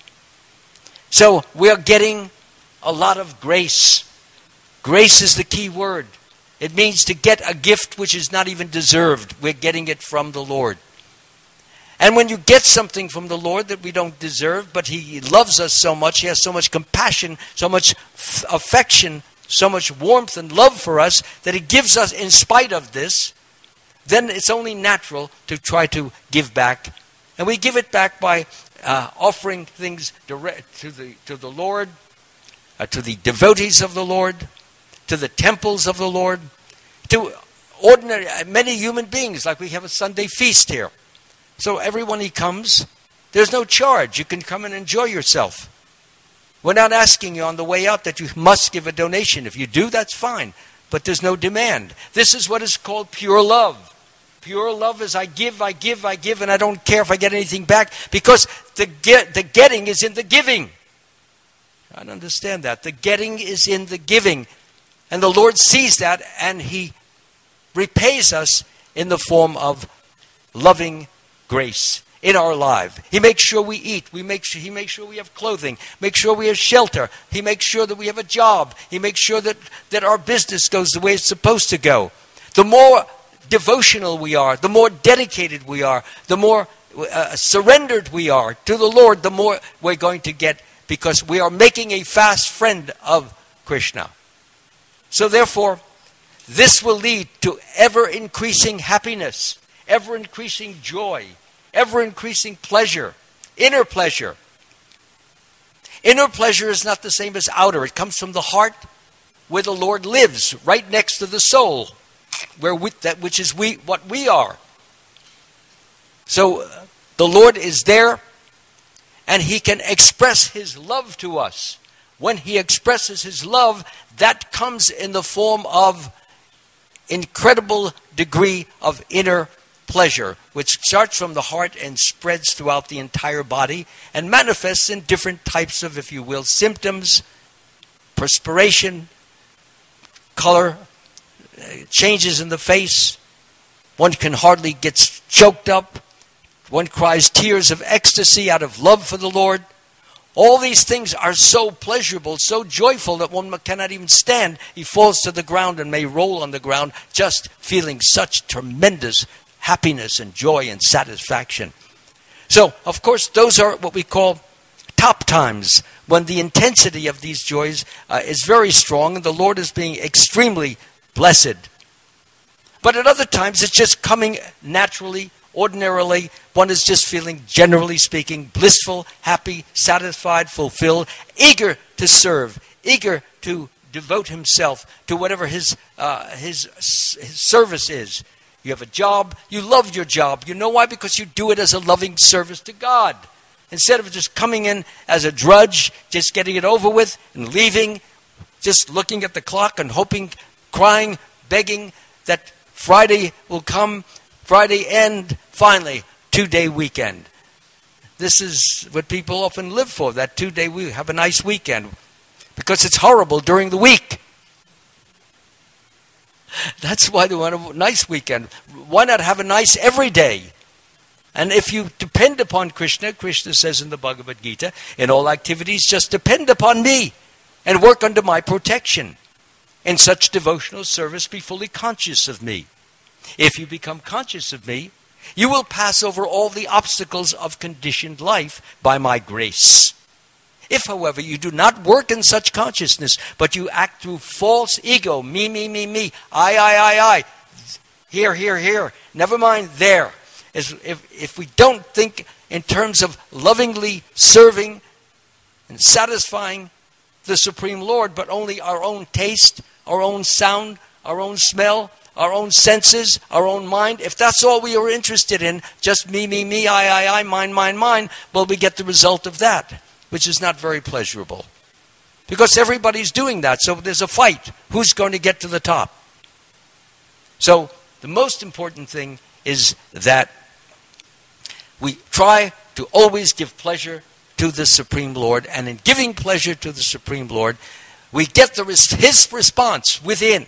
So we are getting a lot of grace. Grace is the key word. It means to get a gift which is not even deserved. We're getting it from the Lord. And when you get something from the Lord that we don't deserve, but He loves us so much, He has so much compassion, so much f- affection, so much warmth and love for us, that He gives us in spite of this, then it's only natural to try to give back. And we give it back by uh, offering things direct to the, to the Lord, uh, to the devotees of the Lord, to the temples of the Lord, to ordinary, many human beings, like we have a Sunday feast here. So everyone who comes, there's no charge. You can come and enjoy yourself. We're not asking you on the way out that you must give a donation. If you do, that's fine. But there's no demand. This is what is called pure love. Pure love is I give, I give, I give, and I don't care if I get anything back, because the get, the getting is in the giving. I don't understand that. The getting is in the giving. And the Lord sees that, and He repays us in the form of loving grace in our life. He makes sure we eat. We make sure, he makes sure we have clothing. Make sure we have shelter. He makes sure that we have a job. He makes sure that, that our business goes the way it's supposed to go. The more devotional we are, the more dedicated we are, the more uh, surrendered we are to the Lord, the more we're going to get because we are making a fast friend of Krishna. So therefore, this will lead to ever-increasing happiness, ever-increasing joy, ever-increasing pleasure, inner pleasure. Inner pleasure is not the same as outer. It comes from the heart where the Lord lives, right next to the soul, where we, that which is we what we are. So uh, the Lord is there, and he can express his love to us. When he expresses his love, that comes in the form of incredible degree of inner pleasure, which starts from the heart and spreads throughout the entire body and manifests in different types of, if you will, symptoms, perspiration, color, changes in the face. One can hardly get choked up. One cries tears of ecstasy out of love for the Lord. All these things are so pleasurable, so joyful that one cannot even stand. He falls to the ground and may roll on the ground, just feeling such tremendous happiness and joy and satisfaction. So, of course, those are what we call top times, when the intensity of these joys uh, is very strong and the Lord is being extremely blessed. But at other times, it's just coming naturally, ordinarily. One is just feeling, generally speaking, blissful, happy, satisfied, fulfilled, eager to serve, eager to devote himself to whatever his uh, his, his service is. You have a job, you love your job. You know why? Because you do it as a loving service to God. Instead of just coming in as a drudge, just getting it over with and leaving, just looking at the clock and hoping, crying, begging that Friday will come, Friday end, finally, two-day weekend. This is what people often live for, that two-day week. Have a nice weekend. Because it's horrible during the week. That's why they want a nice weekend. Why not have a nice every day? And if you depend upon Krishna, Krishna says in the Bhagavad Gita, in all activities, just depend upon me and work under my protection. In such devotional service, be fully conscious of me. If you become conscious of me, you will pass over all the obstacles of conditioned life by my grace. If, however, you do not work in such consciousness, but you act through false ego, me, me, me, me, I, I, I, I, here, here, here, never mind there. As if, if we don't think in terms of lovingly serving and satisfying the Supreme Lord, but only our own taste, our own sound, our own smell, our own senses, our own mind, if that's all we are interested in, just me, me, me, I, I, I, mine, mine, mine, well, we get the result of that, which is not very pleasurable. Because everybody's doing that, so there's a fight. Who's going to get to the top? So the most important thing is that we try to always give pleasure to the Supreme Lord, and in giving pleasure to the Supreme Lord, we get the res- his response within.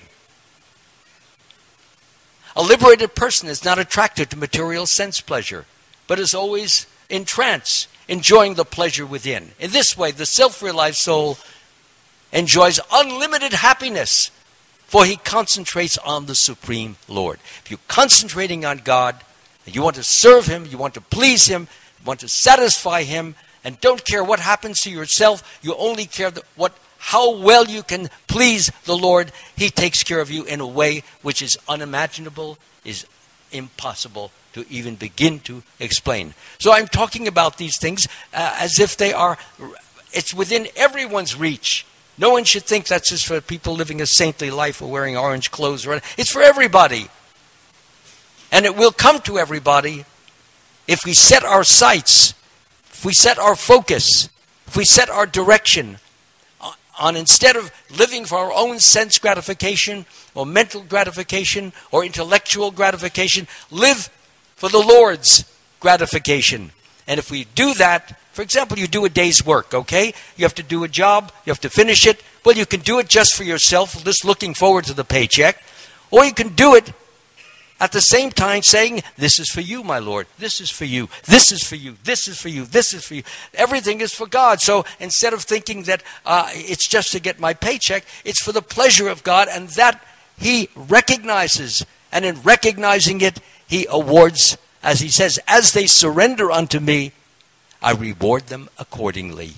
A liberated person is not attracted to material sense pleasure, but is always in trance, enjoying the pleasure within. In this way, the self-realized soul enjoys unlimited happiness, for he concentrates on the Supreme Lord. If you're concentrating on God, and you want to serve him, you want to please him, you want to satisfy him, and don't care what happens to yourself, you only care that what how well you can please the Lord, he takes care of you in a way which is unimaginable, is impossible to even begin to explain. So I'm talking about these things uh, as if they are, it's within everyone's reach. No one should think that's just for people living a saintly life or wearing orange clothes. Or it's for everybody. And it will come to everybody if we set our sights, if we set our focus, if we set our direction on, instead of living for our own sense gratification or mental gratification or intellectual gratification, live for the Lord's gratification. And if we do that, for example, you do a day's work, okay? You have to do a job, you have to finish it. Well, you can do it just for yourself, just looking forward to the paycheck. Or you can do it at the same time saying, this is for you, my Lord. This is for you. This is for you. This is for you. This is for you. Everything is for God. So instead of thinking that uh, it's just to get my paycheck, it's for the pleasure of God, and that he recognizes. And in recognizing it, he awards, as he says, as they surrender unto me, I reward them accordingly.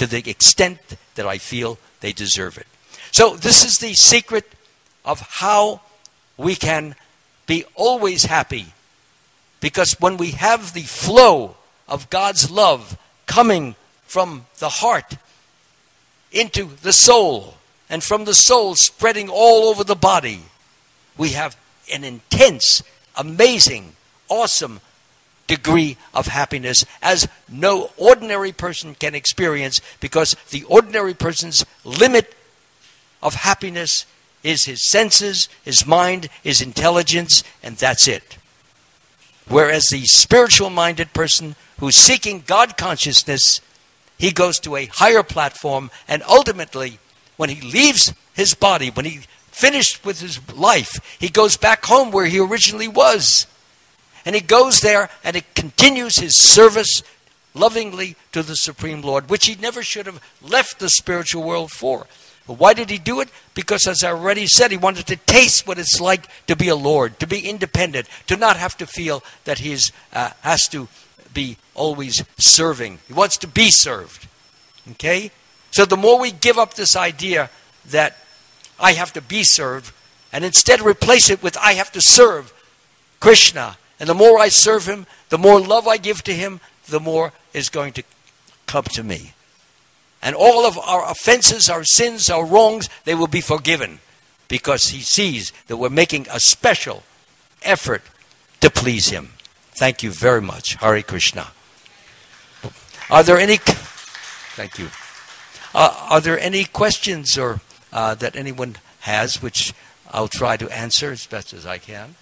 to the extent that I feel they deserve it. So this is the secret of how we can be always happy. Because when we have the flow of God's love coming from the heart into the soul, and from the soul spreading all over the body, we have an intense, amazing, awesome degree of happiness as no ordinary person can experience, because the ordinary person's limit of happiness is his senses, his mind, his intelligence, and that's it. Whereas the spiritual-minded person who's seeking God consciousness, he goes to a higher platform, and ultimately, when he leaves his body, when he finished with his life, he goes back home where he originally was. And he goes there and it continues his service lovingly to the Supreme Lord, which he never should have left the spiritual world for. But why did he do it? Because, as I already said, he wanted to taste what it's like to be a Lord, to be independent, to not have to feel that he uh, has to be always serving. He wants to be served. Okay? So the more we give up this idea that I have to be served, and instead replace it with I have to serve Krishna, and the more I serve him, the more love I give to him, the more is going to come to me. And all of our offenses, our sins, our wrongs, they will be forgiven, because he sees that we're making a special effort to please him. Thank you very much. Hare Krishna. Are there any... Thank you. Uh, are there any questions or uh, that anyone has, which I'll try to answer as best as I can?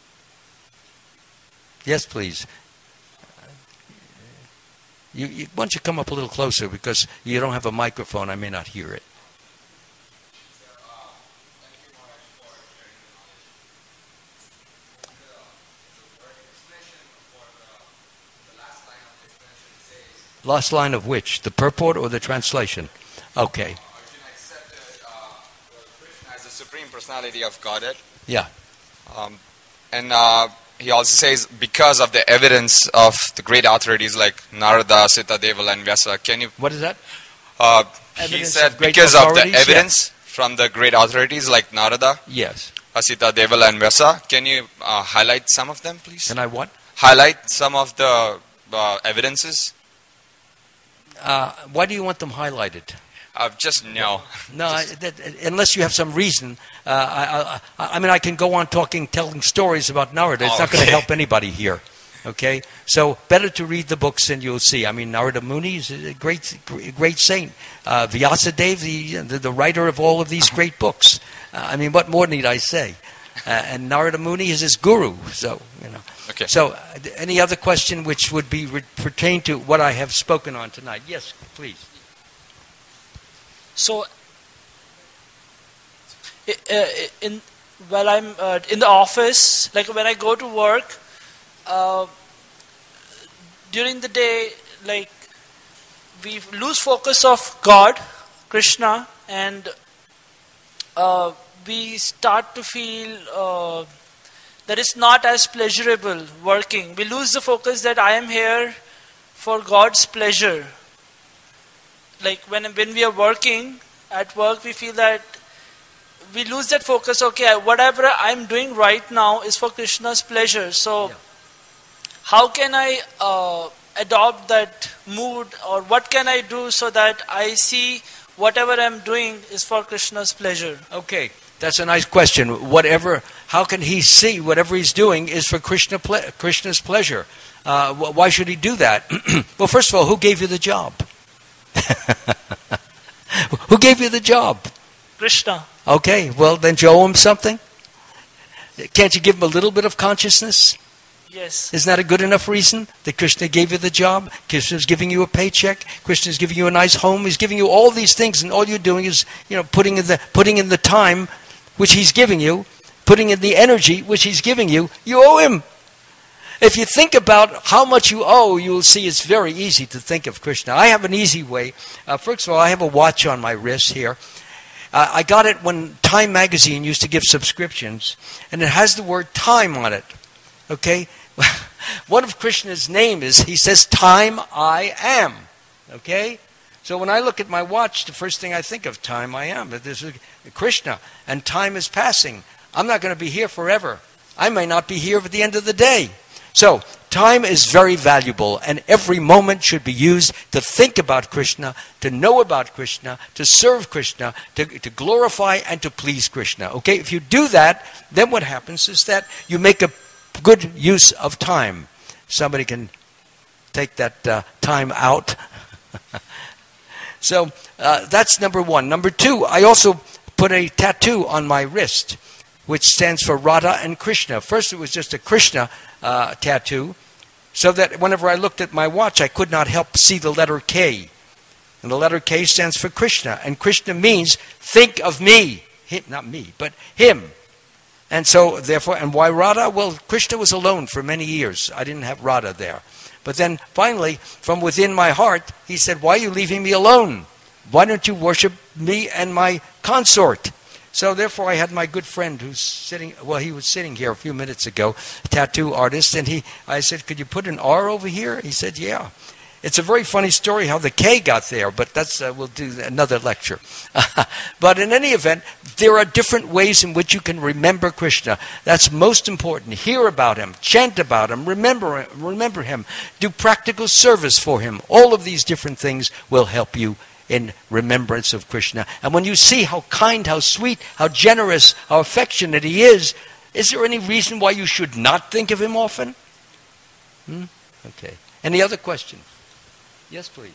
Yes, please. You, you, why don't you come up a little closer, because you don't have a microphone. I may not hear it. Last line of which? The purport or the translation? Okay. Arjuna accepted uh, Krishna as the Supreme Personality of Godhead. Yeah. Um, and uh, he also says, because of the evidence of the great authorities like Narada, Sita, Devala, and Vyasa. Can you... What is that? Uh, he said, because of the evidence yeah. from the great authorities like Narada, yes, Sita, Devala, and Vyasa. Can you uh, highlight some of them, please? Can I what? Highlight some of the uh, evidences. Uh, why do you want them highlighted? Uh, just no. No, just, I, that, unless you have some reason. Uh, I, I, I mean, I can go on talking, telling stories about Narada. It's oh, not okay. going to help anybody here. Okay? So, better to read the books and you'll see. I mean, Narada Muni is a great, great saint. Uh, Vyasadeva, the, the, the writer of all of these great books. Uh, I mean, what more need I say? Uh, and Narada Muni is his guru. So, you know. Okay. So, uh, any other question which would be re- pertain to what I have spoken on tonight? Yes, please. So, uh, in while I'm uh, in the office, like when I go to work, uh, during the day, like we lose focus of God, Krishna, and uh, we start to feel uh, that it's not as pleasurable working. We lose the focus that I am here for God's pleasure. Like when when we are working at work, we feel that we lose that focus. Okay, whatever I'm doing right now is for Krishna's pleasure. So, yeah. How can I uh, adopt that mood, or what can I do so that I see whatever I'm doing is for Krishna's pleasure? Okay, that's a nice question. Whatever, how can he see whatever he's doing is for Krishna ple- Krishna's pleasure? Uh, why should he do that? Well, first of all, who gave you the job? Who gave you the job? Krishna. Okay, well then you owe him something. Can't you give him a little bit of consciousness? Yes. Isn't that a good enough reason that Krishna gave you the job? Krishna's giving you a paycheck. Krishna's giving you a nice home. He's giving you all these things, and all you're doing is, you know, putting in the putting in the time which he's giving you, putting in the energy which he's giving you. You owe him. If you think about how much you owe, you will see it's very easy to think of Krishna. I have an easy way. Uh, first of all, I have a watch on my wrist here. Uh, I got it when Time magazine used to give subscriptions, and it has the word time on it. Okay? One of Krishna's name is, he says, time I am. Okay? So when I look at my watch, the first thing I think of, time I am. But this is Krishna, and time is passing. I'm not going to be here forever. I may not be here at the end of the day. So time is very valuable, and every moment should be used to think about Krishna, to know about Krishna, to serve Krishna, to, to glorify and to please Krishna. Okay, if you do that, then what happens is that you make a good use of time. Somebody can take that uh, time out. So uh, that's number one. Number two, I also put a tattoo on my wrist, which stands for Radha and Krishna. First it was just a Krishna uh, tattoo, so that whenever I looked at my watch, I could not help see the letter K. And the letter K stands for Krishna. And Krishna means, think of me. Him, not me, but him. And so, therefore, and why Radha? Well, Krishna was alone for many years. I didn't have Radha there. But then, finally, from within my heart, he said, why are you leaving me alone? Why don't you worship me and my consort? So therefore, I had my good friend who's sitting, well, he was sitting here a few minutes ago, a tattoo artist, and he, I said, could you put an R over here? He said, yeah. It's a very funny story how the K got there, but that's uh, we'll do another lecture. But in any event, there are different ways in which you can remember Krishna. That's most important. Hear about him, chant about him, remember, remember him, do practical service for him. All of these different things will help you in remembrance of Krishna. And when you see how kind, how sweet, how generous, how affectionate he is, is there any reason why you should not think of him often? Hmm? Okay. Any other questions? Yes, please.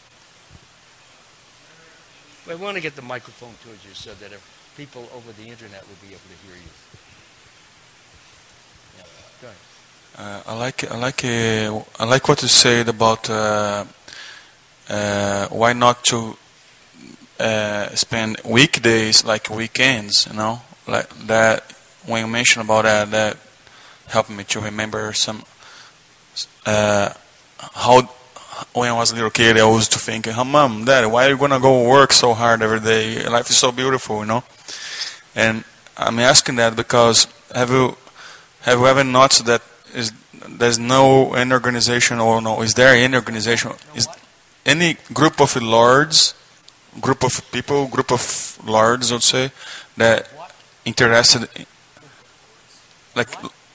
I want to get the microphone towards you so that if people over the internet will be able to hear you. Yeah, go ahead. Uh, I like I like uh, I like what you said about uh, uh, why not to uh, spend weekdays like weekends. You know, like that. When you mentioned about that, that helped me to remember some uh, how. When I was a little kid, I used to think, oh, Mom, Dad, why are you going to go work so hard every day? Life is so beautiful, you know? And I'm asking that because have you have you ever noticed that is there's no any organization, or no, is there any organization, is any group of lords, group of people, group of lords, I would say, that interested, in, like...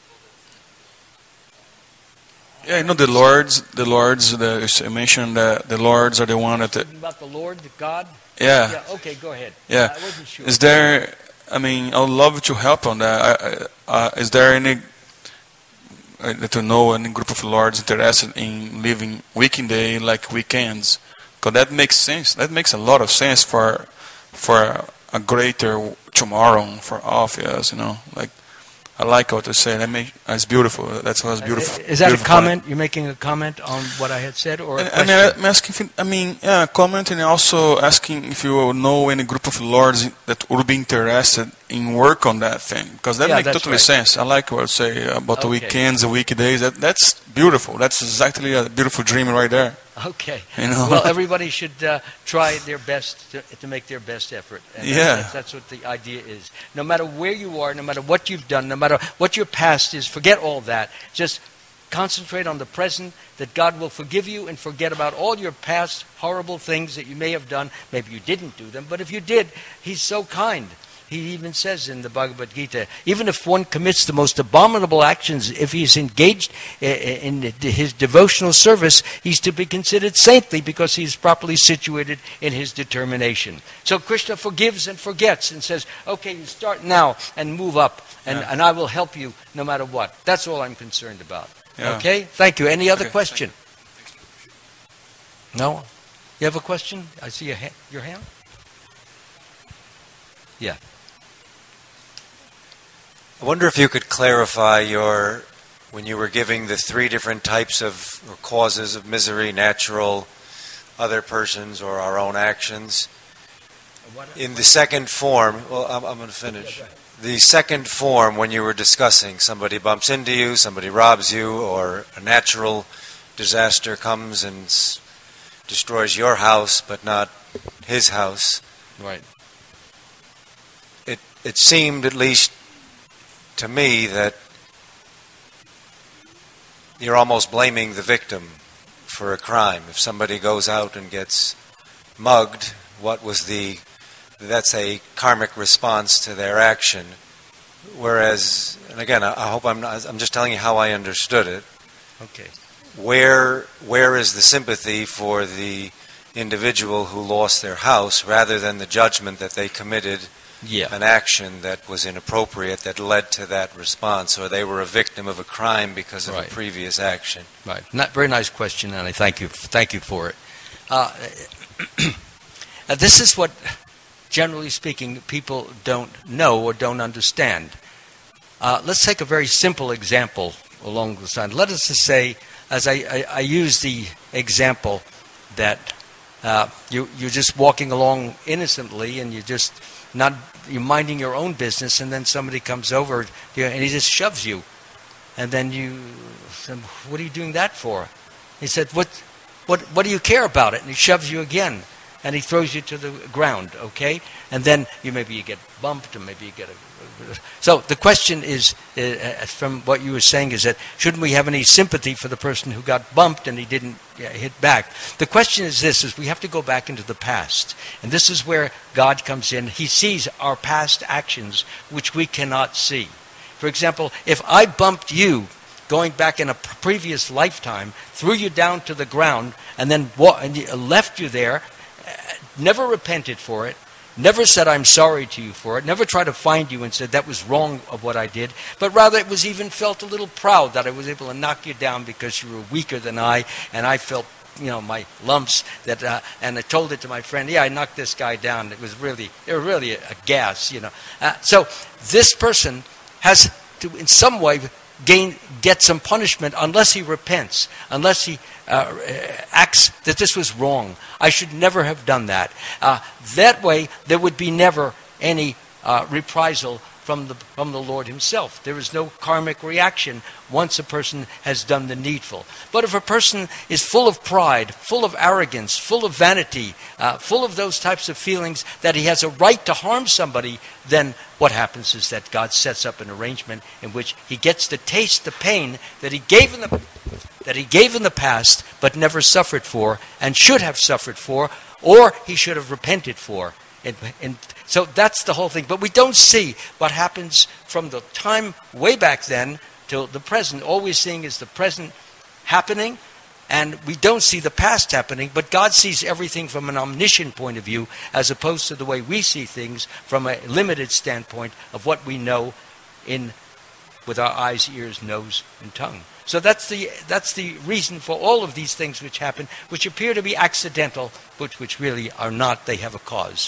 Yeah, you know the lords. The lords. The, you mentioned that the lords are the one that. The, about the Lord, the God. Yeah. Yeah. Okay, go ahead. Yeah. I wasn't sure. Is there? I mean, I would love to help on that. Uh, is there any? Uh, to know any group of lords interested in living weekday like weekends? Because that makes sense. That makes a lot of sense for for a greater tomorrow for all of us. You know, like. I like what you said. That make, it's beautiful. That's what's beautiful. Is that beautiful a comment? part. You're making a comment on what I had said, or a I mean, I'm asking. If, I mean, yeah, comment, and also asking if you know any group of lords that would be interested in work on that thing, because that yeah, makes totally right. sense. I like what you say about okay. the weekends, the weekdays. That that's beautiful. That's exactly a beautiful dream right there. Okay. You know? Well, everybody should uh, try their best to, to make their best effort. And yeah. That's, that's what the idea is. No matter where you are, no matter what you've done, no matter what your past is, forget all that. Just concentrate on the present, that God will forgive you, and forget about all your past horrible things that you may have done. Maybe you didn't do them, but if you did, He's so kind. He even says in the Bhagavad Gita, even if one commits the most abominable actions, if he's engaged in his devotional service, he's to be considered saintly because he's properly situated in his determination. So Krishna forgives and forgets and says, okay, you start now and move up, and, yeah. and I will help you no matter what. That's all I'm concerned about. Yeah. Okay? Thank you. Any other okay, question? No? You have a question? I see a ha- your hand. Yeah. I wonder if you could clarify your, when you were giving the three different types of or causes of misery, natural, other persons, or our own actions. In the second form, well, I'm, I'm going to finish. The second form, when you were discussing somebody bumps into you, somebody robs you, or a natural disaster comes and s- destroys your house, but not his house. Right. It it seemed, at least to me, that you're almost blaming the victim for a crime. If somebody goes out and gets mugged, what was the, that's a karmic response to their action. Whereas, and again, I, I hope I'm not, I'm just telling you how I understood it. Okay. Where, where is the sympathy for the individual who lost their house rather than the judgment that they committed Yeah. an action that was inappropriate that led to that response, or they were a victim of a crime because of Right. a previous action? Right. Not, very nice question, and I thank you. Thank you for it. Uh, uh, this is what, generally speaking, people don't know or don't understand. Uh, let's take a very simple example along the side. Let us just say, as I, I, I use the example that uh, you, you're just walking along innocently, and you're just not you're minding your own business, and then somebody comes over you know, and he just shoves you, and then you said, "What are you doing that for?" He said, "What, what, what do you care about it?" And he shoves you again, and he throws you to the ground. Okay, and then you maybe you get bumped, or maybe you get a. So the question is, uh, from what you were saying, is that shouldn't we have any sympathy for the person who got bumped and he didn't uh, hit back? The question is this: is we have to go back into the past, and this is where God comes in. He sees our past actions, which we cannot see. For example, if I bumped you going back in a previous lifetime, threw you down to the ground, and then wa- and left you there, uh, never repented for it, never said I'm sorry to you for it, never tried to find you and said that was wrong of what I did, but rather it was even felt a little proud that I was able to knock you down because you were weaker than I, and I felt, you know, my lumps that, uh, and I told it to my friend, yeah, I knocked this guy down. It was really, it was really a, a gas, you know. Uh, so this person has to, in some way, gain get some punishment unless he repents, unless he uh, acts that this was wrong. I should never have done that. Uh, that way, there would be never any uh, reprisal from the from the Lord himself. There is no karmic reaction once a person has done the needful. But if a person is full of pride, full of arrogance, full of vanity, uh, full of those types of feelings that he has a right to harm somebody, then what happens is that God sets up an arrangement in which he gets to taste the pain that he gave in the that he gave in the past but never suffered for, and should have suffered for, or he should have repented for. And, and so that's the whole thing. But we don't see what happens from the time way back then till the present. All we're seeing is the present happening, and we don't see the past happening. But God sees everything from an omniscient point of view, as opposed to the way we see things from a limited standpoint of what we know in with our eyes, ears, nose, and tongue. So that's the that's the reason for all of these things which happen, which appear to be accidental, but which really are not. They have a cause.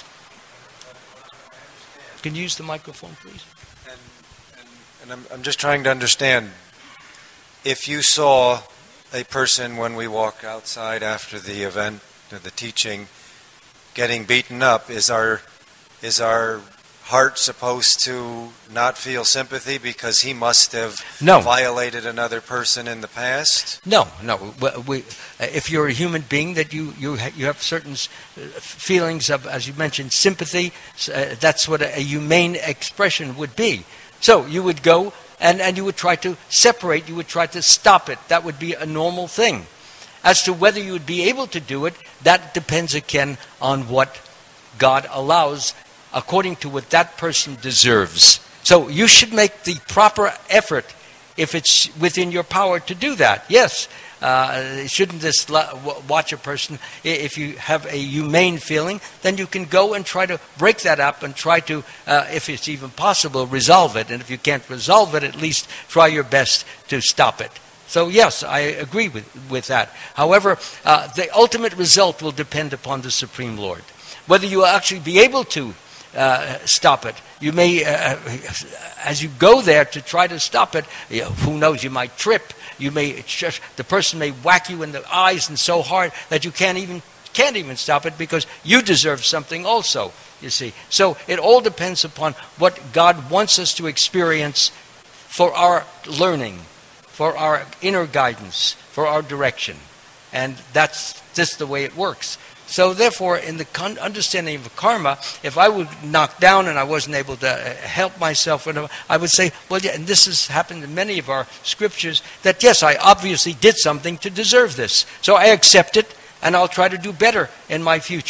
Can you use the microphone, please? And, and, and I'm, I'm just trying to understand, if you saw a person when we walk outside after the event, or the teaching, getting beaten up, is our is our heart supposed to not feel sympathy because he must have No. violated another person in the past? No, no. We, we, if you're a human being, that you you ha- you have certain s- feelings of, as you mentioned, sympathy. Uh, that's what a, a humane expression would be. So you would go and, and you would try to separate. You would try to stop it. That would be a normal thing. As to whether you would be able to do it, that depends again on what God allows, according to what that person deserves. So you should make the proper effort if it's within your power to do that. Yes, uh, shouldn't just la- w- watch a person. I- If you have a humane feeling, then you can go and try to break that up and try to, uh, if it's even possible, resolve it. And if you can't resolve it, at least try your best to stop it. So yes, I agree with, with that. However, uh, the ultimate result will depend upon the Supreme Lord. Whether you will actually be able to Uh, stop it. You may, uh, as you go there to try to stop it, you know, who knows, you might trip. You may, just, the person may whack you in the eyes and so hard that you can't even can't even stop it because you deserve something also, you see. So it all depends upon what God wants us to experience for our learning, for our inner guidance, for our direction. And that's just the way it works. So therefore, in the con- understanding of karma, if I would knock down and I wasn't able to help myself, I would say, well, yeah, and this has happened in many of our scriptures, that yes, I obviously did something to deserve this. So I accept it, and I'll try to do better in my future.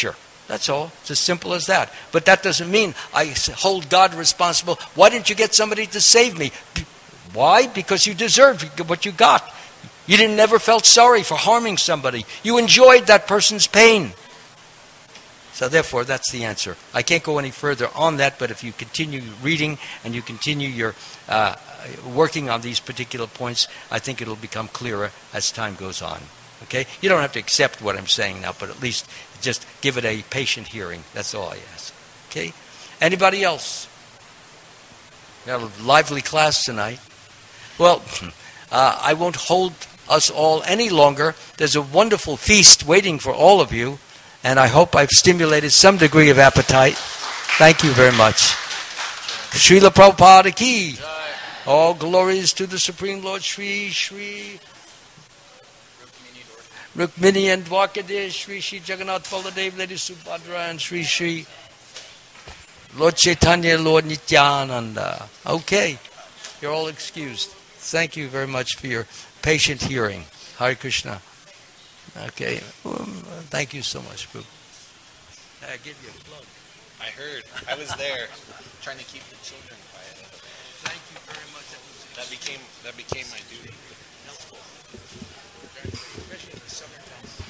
That's all. It's as simple as that. But that doesn't mean I hold God responsible. Why didn't you get somebody to save me? Why? Because you deserved what you got. You didn't never felt sorry for harming somebody. You enjoyed that person's pain. So therefore, that's the answer. I can't go any further on that, but if you continue reading and you continue your uh, working on these particular points, I think it'll become clearer as time goes on. Okay? You don't have to accept what I'm saying now, but at least just give it a patient hearing. That's all I ask. Okay? Anybody else? We have a lively class tonight. Well, uh, I won't hold us all any longer. There's a wonderful feast waiting for all of you, and I hope I've stimulated some degree of appetite. Thank you very much. Srila Prabhupada ki. All glories to the Supreme Lord Sri Sri Rukmini and Dwarkadesh, Sri Sri Jagannath Baladev, Lady Subhadra, and Sri Sri Lord Chaitanya, Lord Nityananda. Okay, you're all excused. Thank you very much for your patient hearing. Hare Krishna. Okay, um, thank you so much, Prabhu. I give you a plug. I heard. I was there, trying to keep the children quiet. Thank you very much. That, was that became that became my duty. helpful, especially in the summertime.